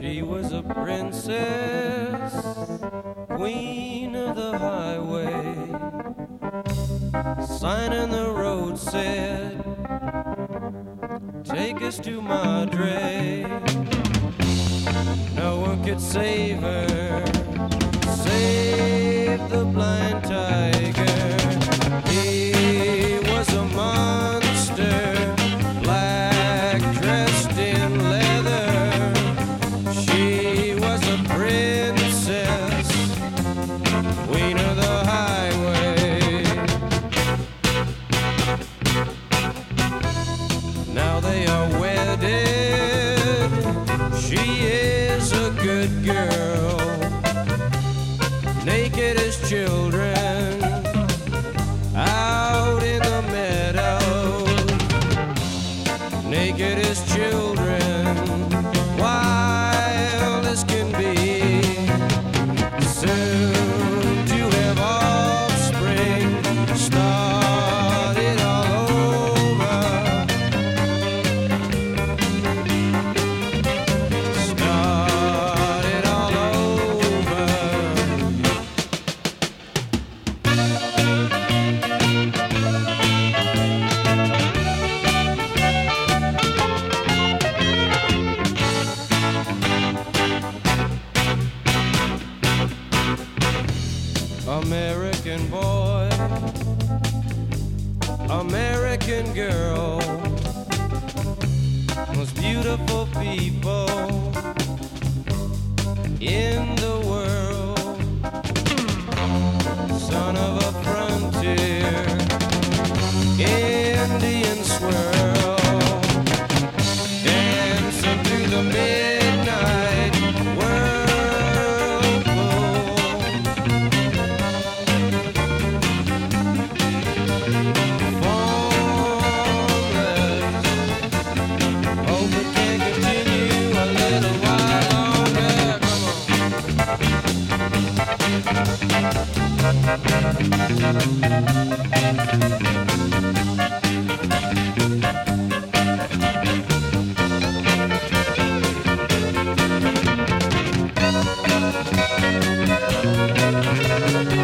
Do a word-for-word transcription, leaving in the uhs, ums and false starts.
She was a princess, queen of the highway. Sign in the road said, take us to Madre. No one could save her, save the blind tiger. He was a monster, black, dressed in leather. She was a princess, queen of the highway. Now they are wedded. She is a good girl, naked as children, out in the meadow. Naked as children, wild as can be. Soon to have offspring, start it all over. Start it all over. American boy, American girl, most beautiful people in the world. Son of a frontier, Indian swirl, dancing through the midnight whirlpool. Formless, hope it can continue a little while longer. Come on.